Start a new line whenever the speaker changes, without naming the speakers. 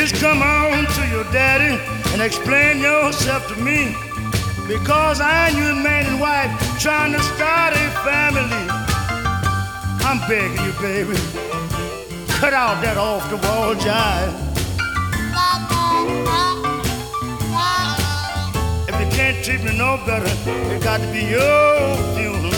Please come on to your daddy and explain yourself to me. Because I ain't you man and wife trying to start a family. I'm begging you, baby, cut out that off-the-wall jive. If you can't treat me no better, it got to be your funeral.